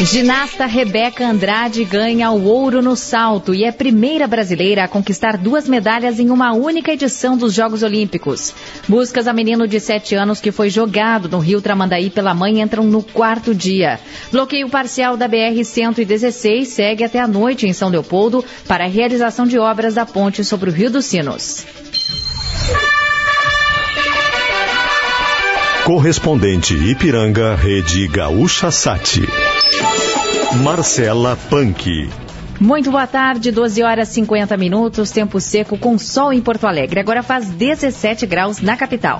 Ginasta Rebeca Andrade ganha o ouro no salto e é a primeira brasileira a conquistar 2 medalhas em uma única edição dos Jogos Olímpicos. Buscas a menino de 7 anos que foi jogado no Rio Tramandaí pela mãe entram no 4º dia. Bloqueio parcial da BR-116 segue até a noite em São Leopoldo para a realização de obras da ponte sobre o Rio dos Sinos. Correspondente Ipiranga, Rede Gaúcha Sat. Marcela Punk. Muito boa tarde, 12 horas 50 minutos, tempo seco com sol em Porto Alegre. Agora faz 17 graus na capital.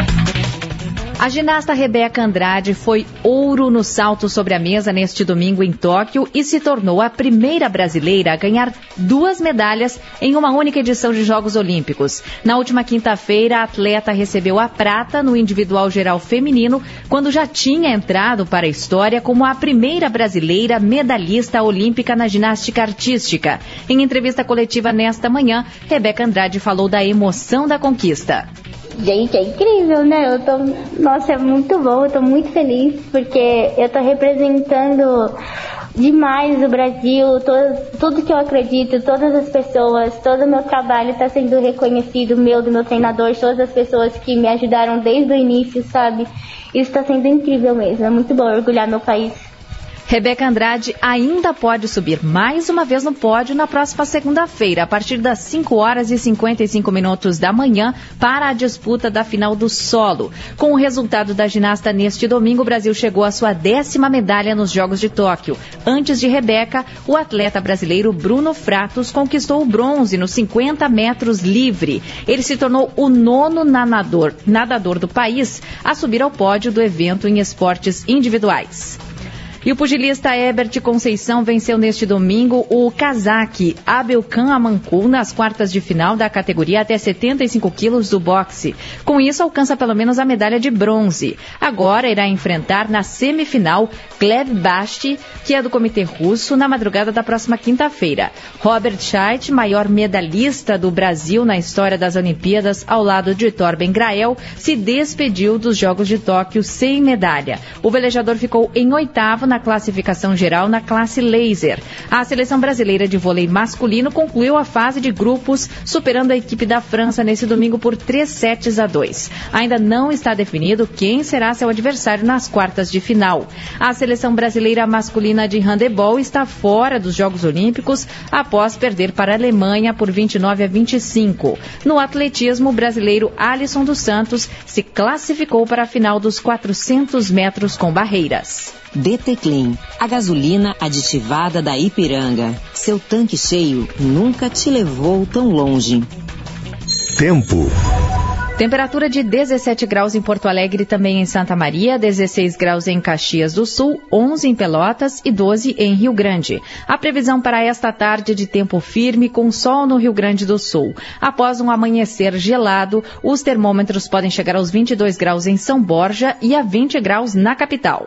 A ginasta Rebeca Andrade foi ouro no salto sobre a mesa neste domingo em Tóquio e se tornou a primeira brasileira a ganhar 2 medalhas em uma única edição de Jogos Olímpicos. Na última quinta-feira, a atleta recebeu a prata no individual geral feminino, quando já tinha entrado para a história como a primeira brasileira medalhista olímpica na ginástica artística. Em entrevista coletiva nesta manhã, Rebeca Andrade falou da emoção da conquista. Gente, é incrível, né? Nossa, é muito bom, eu tô muito feliz, porque eu tô representando demais o Brasil, tudo que eu acredito, todas as pessoas, todo o meu trabalho tá sendo reconhecido, do meu treinador, todas as pessoas que me ajudaram desde o início, sabe? Isso tá sendo incrível mesmo, é muito bom orgulhar meu país. Rebeca Andrade ainda pode subir mais uma vez no pódio na próxima segunda-feira, a partir das 5 horas e 55 minutos da manhã, para a disputa da final do solo. Com o resultado da ginasta neste domingo, o Brasil chegou à sua 10ª medalha nos Jogos de Tóquio. Antes de Rebeca, o atleta brasileiro Bruno Fratos conquistou o bronze nos 50 metros livre. Ele se tornou o 9º nadador do país a subir ao pódio do evento em esportes individuais. E o pugilista Herbert Conceição venceu neste domingo o cazaque Abelkan Amankul nas quartas de final da categoria até 75 quilos do boxe. Com isso, alcança pelo menos a medalha de bronze. Agora irá enfrentar na semifinal Gleb Basti, que é do comitê russo, na madrugada da próxima quinta-feira. Robert Scheidt, maior medalhista do Brasil na história das Olimpíadas, ao lado de Torben Grael, se despediu dos Jogos de Tóquio sem medalha. O velejador ficou em 8º na classificação geral na classe laser. A seleção brasileira de vôlei masculino concluiu a fase de grupos, superando a equipe da França nesse domingo por 3-2. Ainda não está definido quem será seu adversário nas quartas de final. A seleção brasileira masculina de handebol está fora dos Jogos Olímpicos após perder para a Alemanha por 29-25. No atletismo, o brasileiro Alisson dos Santos se classificou para a final dos 400 metros com barreiras. DT Clean, a gasolina aditivada da Ipiranga. Seu tanque cheio nunca te levou tão longe. Tempo. Temperatura de 17 graus em Porto Alegre e também em Santa Maria, 16 graus em Caxias do Sul, 11 em Pelotas e 12 em Rio Grande. A previsão para esta tarde de tempo firme com sol no Rio Grande do Sul. Após um amanhecer gelado, os termômetros podem chegar aos 22 graus em São Borja e a 20 graus na capital.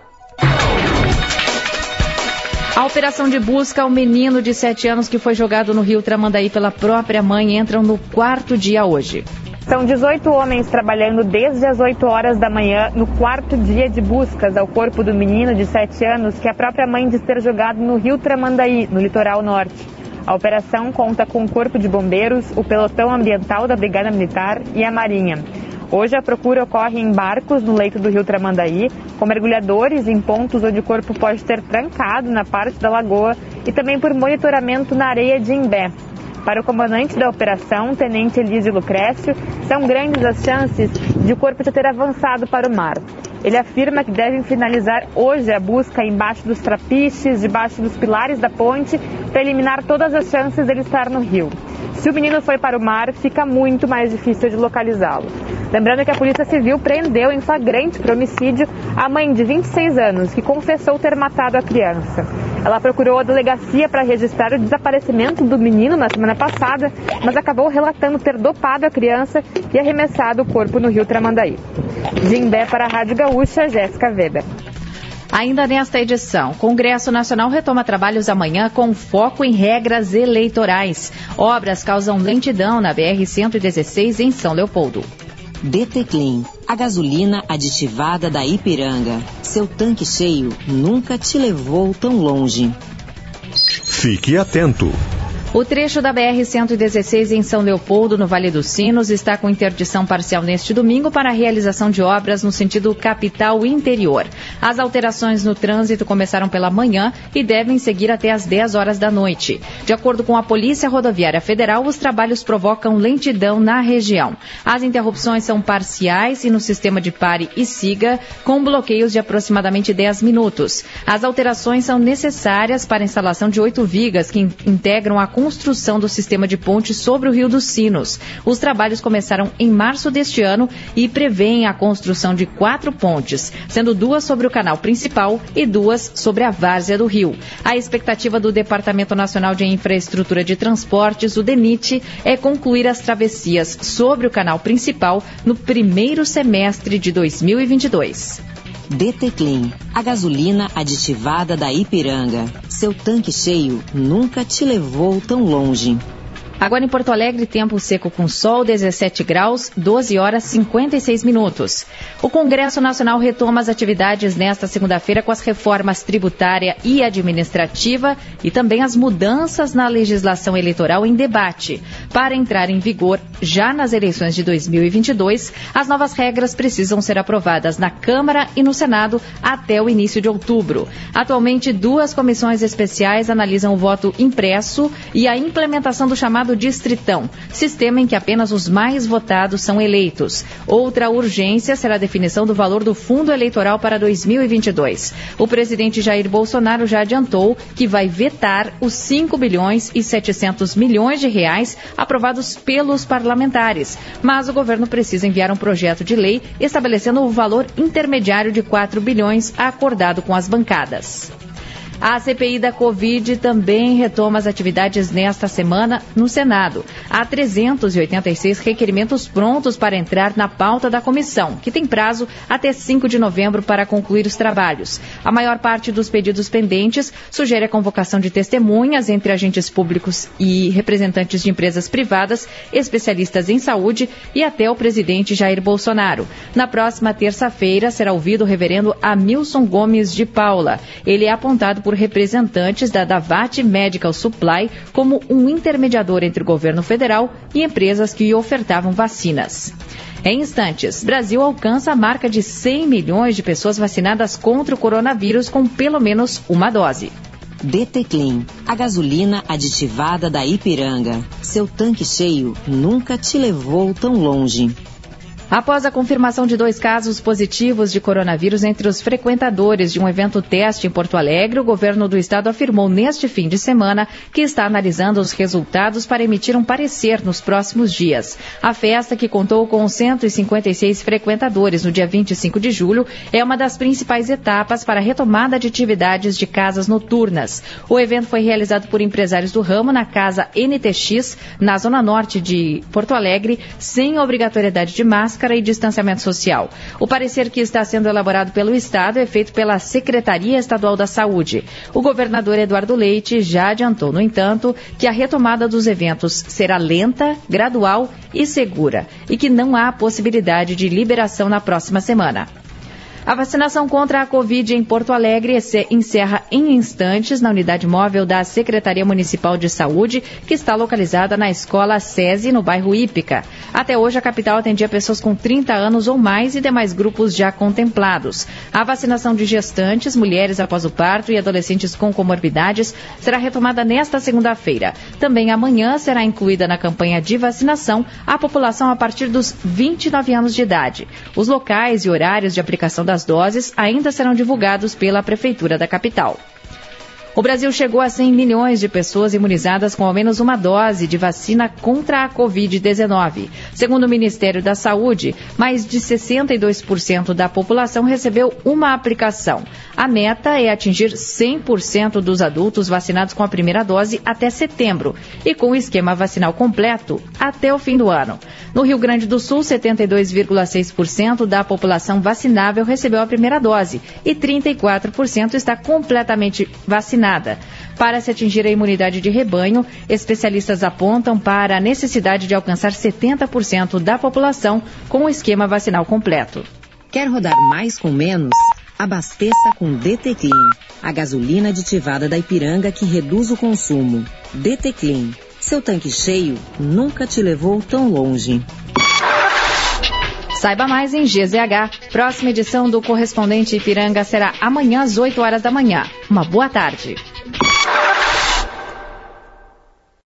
A operação de busca ao menino de 7 anos que foi jogado no Rio Tramandaí pela própria mãe entram no 4º dia hoje. São 18 homens trabalhando desde as 8 horas da manhã no 4º dia de buscas ao corpo do menino de 7 anos que a própria mãe diz ter jogado no Rio Tramandaí, no litoral norte. A operação conta com o Corpo de Bombeiros, o Pelotão Ambiental da Brigada Militar e a Marinha. Hoje a procura ocorre em barcos no leito do Rio Tramandaí, com mergulhadores em pontos onde o corpo pode ter trancado na parte da lagoa e também por monitoramento na areia de Imbé. Para o comandante da operação, Tenente Elísio Lucrécio, são grandes as chances de o corpo já ter avançado para o mar. Ele afirma que devem finalizar hoje a busca embaixo dos trapiches, debaixo dos pilares da ponte, para eliminar todas as chances dele estar no rio. Se o menino foi para o mar, fica muito mais difícil de localizá-lo. Lembrando que a Polícia Civil prendeu em flagrante por homicídio a mãe de 26 anos, que confessou ter matado a criança. Ela procurou a delegacia para registrar o desaparecimento do menino na semana passada, mas acabou relatando ter dopado a criança e arremessado o corpo no Rio Tramandaí. De Imbé para a Rádio Gaúcha, Jéssica Weber. Ainda nesta edição, o Congresso Nacional retoma trabalhos amanhã com foco em regras eleitorais. Obras causam lentidão na BR-116 em São Leopoldo. DT Clean, a gasolina aditivada da Ipiranga. Seu tanque cheio nunca te levou tão longe. Fique atento. O trecho da BR-116 em São Leopoldo, no Vale dos Sinos, está com interdição parcial neste domingo para a realização de obras no sentido capital interior. As alterações no trânsito começaram pela manhã e devem seguir até às 10 horas da noite. De acordo com a Polícia Rodoviária Federal, os trabalhos provocam lentidão na região. As interrupções são parciais e no sistema de pare e siga, com bloqueios de aproximadamente 10 minutos. As alterações são necessárias para a instalação de 8 vigas que integram a construção do sistema de ponte sobre o Rio dos Sinos. Os trabalhos começaram em março deste ano e prevêem a construção de 4 pontes, sendo 2 sobre o canal principal e 2 sobre a várzea do rio. A expectativa do Departamento Nacional de Infraestrutura de Transportes, o DENIT, é concluir as travessias sobre o canal principal no primeiro semestre de 2022. DT Clean, a gasolina aditivada da Ipiranga. Seu tanque cheio nunca te levou tão longe. Agora em Porto Alegre, tempo seco com sol, 17 graus, 12 horas 56 minutos. O Congresso Nacional retoma as atividades nesta segunda-feira com as reformas tributária e administrativa e também as mudanças na legislação eleitoral em debate. Para entrar em vigor já nas eleições de 2022, as novas regras precisam ser aprovadas na Câmara e no Senado até o início de outubro. Atualmente, 2 comissões especiais analisam o voto impresso e a implementação do chamado Distritão, sistema em que apenas os mais votados são eleitos. Outra urgência será a definição do valor do fundo eleitoral para 2022. O presidente Jair Bolsonaro já adiantou que vai vetar os 5 bilhões e 700 milhões de reais aprovados pelos parlamentares, mas o governo precisa enviar um projeto de lei estabelecendo o valor intermediário de 4 bilhões acordado com as bancadas. A CPI da Covid também retoma as atividades nesta semana no Senado. Há 386 requerimentos prontos para entrar na pauta da comissão, que tem prazo até 5 de novembro para concluir os trabalhos. A maior parte dos pedidos pendentes sugere a convocação de testemunhas entre agentes públicos e representantes de empresas privadas, especialistas em saúde e até o presidente Jair Bolsonaro. Na próxima terça-feira será ouvido o reverendo Hamilton Gomes de Paula. Ele é apontado por representantes da Davat Medical Supply como um intermediador entre o governo federal e empresas que ofertavam vacinas. Em instantes, Brasil alcança a marca de 100 milhões de pessoas vacinadas contra o coronavírus com pelo menos uma dose. DT Clean, a gasolina aditivada da Ipiranga. Seu tanque cheio nunca te levou tão longe. Após a confirmação de 2 casos positivos de coronavírus entre os frequentadores de um evento teste em Porto Alegre, o governo do estado afirmou neste fim de semana que está analisando os resultados para emitir um parecer nos próximos dias. A festa, que contou com 156 frequentadores no dia 25 de julho, é uma das principais etapas para a retomada de atividades de casas noturnas. O evento foi realizado por empresários do ramo na Casa NTX, na zona norte de Porto Alegre, sem obrigatoriedade de máscara e distanciamento social. O parecer, que está sendo elaborado pelo Estado, é feito pela Secretaria Estadual da Saúde. O governador Eduardo Leite já adiantou, no entanto, que a retomada dos eventos será lenta, gradual e segura e que não há possibilidade de liberação na próxima semana. A vacinação contra a Covid em Porto Alegre encerra em instantes na unidade móvel da Secretaria Municipal de Saúde, que está localizada na Escola SESI, no bairro Ípica. Até hoje, a capital atendia pessoas com 30 anos ou mais e demais grupos já contemplados. A vacinação de gestantes, mulheres após o parto e adolescentes com comorbidades será retomada nesta segunda-feira. Também amanhã será incluída na campanha de vacinação a população a partir dos 29 anos de idade. Os locais e horários de aplicação das doses ainda serão divulgados pela Prefeitura da capital. O Brasil chegou a 100 milhões de pessoas imunizadas com ao menos uma dose de vacina contra a Covid-19. Segundo o Ministério da Saúde, mais de 62% da população recebeu uma aplicação. A meta é atingir 100% dos adultos vacinados com a primeira dose até setembro e com o esquema vacinal completo até o fim do ano. No Rio Grande do Sul, 72,6% da população vacinável recebeu a primeira dose e 34% está completamente vacinada. Para se atingir a imunidade de rebanho, especialistas apontam para a necessidade de alcançar 70% da população com o esquema vacinal completo. Quer rodar mais com menos? Abasteça com DT Clean, a gasolina aditivada da Ipiranga que reduz o consumo. DT Clean, seu tanque cheio nunca te levou tão longe. Saiba mais em GZH. Próxima edição do Correspondente Ipiranga será amanhã às 8 horas da manhã. Uma boa tarde.